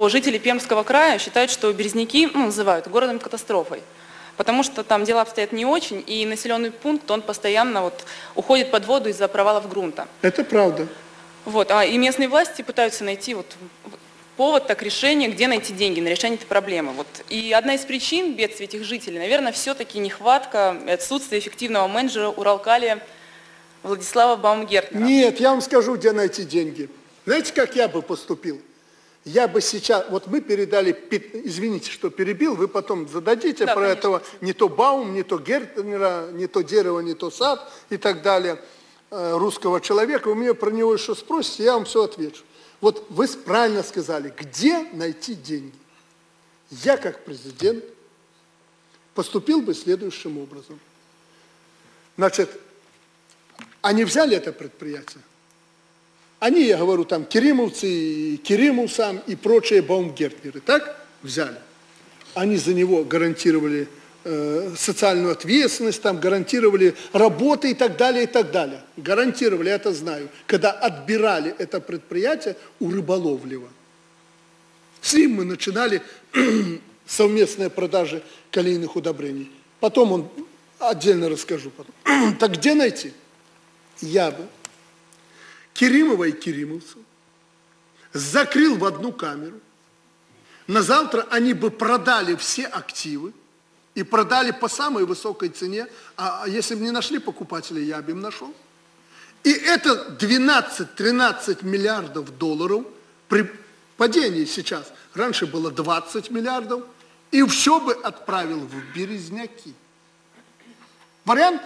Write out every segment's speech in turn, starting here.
что жители Пермского края считают, что Березники называют городом-катастрофой. Потому что там дела обстоят не очень, и населенный пункт, он постоянно уходит под воду из-за провалов грунта. Это правда. И местные власти пытаются найти повод, решение, где найти деньги на решение этой проблемы. И одна из причин бедствия этих жителей, наверное, все-таки нехватка, отсутствие эффективного менеджера Уралкалия Владислава Баумгертнера. Нет, я вам скажу, где найти деньги. Знаете, как я бы поступил? Я бы сейчас, мы передали, извините, что перебил, вы потом зададите про конечно. Этого, не то Баум, не то Гертнера, не то дерево, не то сад и так далее, русского человека. Вы меня про него еще спросите, я вам все отвечу. Вы правильно сказали, где найти деньги? Я, как президент, поступил бы следующим образом. Значит, они взяли это предприятие. Они, я говорю, там Керимовцы, Керимов сам и прочие Баумгертнеры, так? Взяли. Они за него гарантировали социальную ответственность, там гарантировали работы и так далее, и так далее. Гарантировали, я это знаю, когда отбирали это предприятие у Рыболовлева. С ним мы начинали совместные продажи калийных удобрений. Потом отдельно расскажу. Так где найти? Я бы Керимова и Керимовцев закрыл в одну камеру. На завтра они бы продали все активы и продали по самой высокой цене. А если бы не нашли покупателей, я бы им нашел. И это 12-13 миллиардов долларов при падении сейчас. Раньше было 20 миллиардов. И все бы отправил в Березняки. Вариант?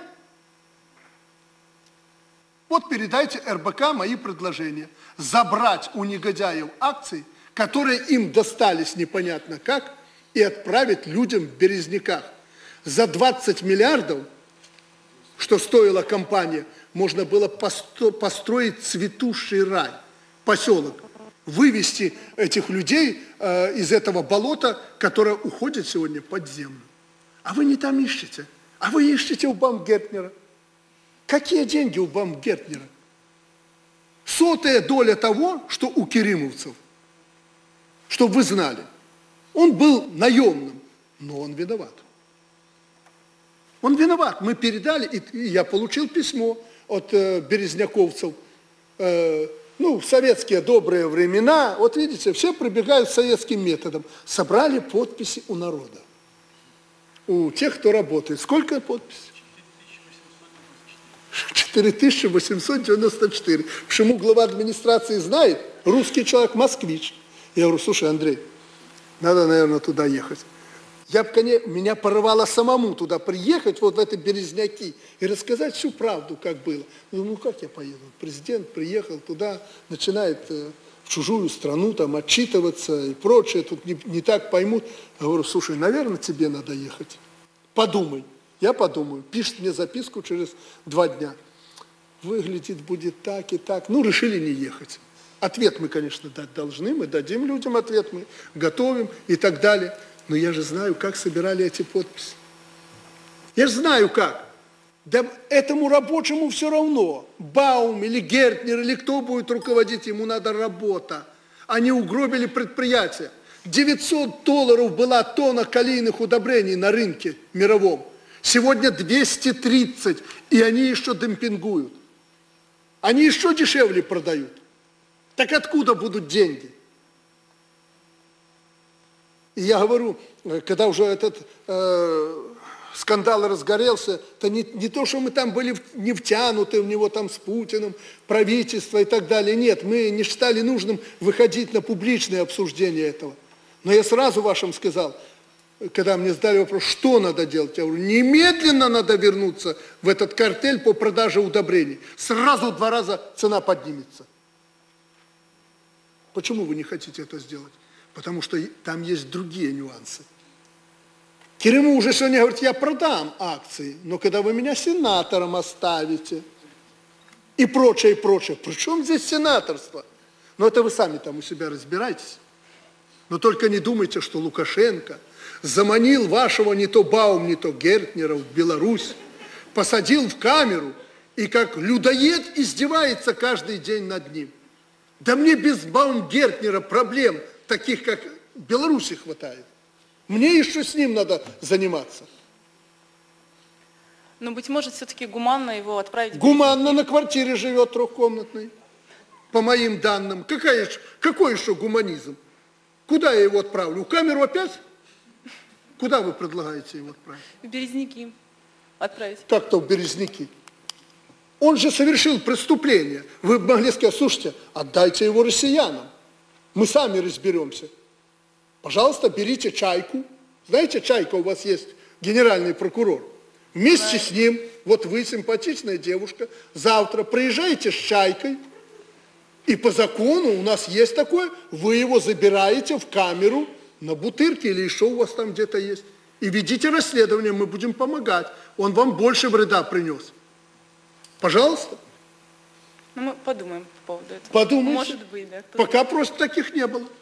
Передайте РБК мои предложения. Забрать у негодяев акции, которые им достались непонятно как, и отправить людям в Березняках. За 20 миллиардов, что стоила компания, можно было построить цветущий рай, поселок. Вывести этих людей из этого болота, которое уходит сегодня под землю. А вы не там ищете, а вы ищете у Баумгертнера. Какие деньги у Баумгертнера? 100-я доля того, что у керимовцев. Чтобы вы знали. Он был наемным, но он виноват. Он виноват. Мы передали, и я получил письмо от березняковцев. В советские добрые времена, видите, все прибегают к советским методам. Собрали подписи у народа. У тех, кто работает. Сколько подписей? 4894. Почему глава администрации знает? Русский человек, москвич. Я говорю, слушай, Андрей, надо, наверное, туда ехать. Меня порывало самому туда приехать, в эти Березняки, и рассказать всю правду, как было. Как я поеду? Президент приехал туда, начинает в чужую страну там отчитываться и прочее, тут не так поймут. Я говорю, слушай, наверное, тебе надо ехать. Подумай. Я подумаю. Пишет мне записку через 2 дня. Выглядит будет так и так. Решили не ехать. Ответ мы, конечно, дать должны. Мы дадим людям ответ, мы готовим и так далее. Но я же знаю, как собирали эти подписи. Я же знаю, как. Да этому рабочему все равно. Баум или Гертнер, или кто будет руководить, ему надо работа. Они угробили предприятие. $900 была тонна калийных удобрений на рынке мировом. Сегодня 230, и они еще демпингуют. Они еще дешевле продают. Так откуда будут деньги? И я говорю, когда уже этот скандал разгорелся, то не то, что мы там были не втянуты в него там с Путиным, правительство и так далее. Нет, мы не считали нужным выходить на публичное обсуждение этого. Но я сразу вашим сказал, когда мне задали вопрос, что надо делать, я говорю, немедленно надо вернуться в этот картель по продаже удобрений. Сразу в 2 раза цена поднимется. Почему вы не хотите это сделать? Потому что там есть другие нюансы. Керимов уже сегодня говорит, я продам акции, но когда вы меня сенатором оставите, и прочее, и прочее. При чем здесь сенаторство? Но это вы сами там у себя разбирайтесь. Но только не думайте, что Лукашенко заманил вашего не то Баум, не то Гертнера в Беларусь, посадил в камеру и как людоед издевается каждый день над ним. Да мне без Баумгертнера проблем таких, как в Беларуси, хватает. Мне еще с ним надо заниматься. Но, быть может, все-таки гуманно его отправить? Гуманно на квартире живет трехкомнатной, по моим данным. Какой еще гуманизм? Куда я его отправлю? В камеру опять? Куда вы предлагаете его отправить? В Березники отправить. Как-то в Березники. Он же совершил преступление. Вы могли сказать, слушайте, отдайте его россиянам. Мы сами разберемся. Пожалуйста, берите Чайку. Знаете, Чайка у вас есть, генеральный прокурор. Вместе с ним, вот вы, симпатичная девушка, завтра приезжаете с Чайкой, и по закону у нас есть такое, вы его забираете в камеру на Бутырке или еще у вас там где-то есть. И ведите расследование, мы будем помогать. Он вам больше вреда принес. Пожалуйста. Ну, мы подумаем по поводу этого. Подумайте. Может быть, да. Пока просто таких не было.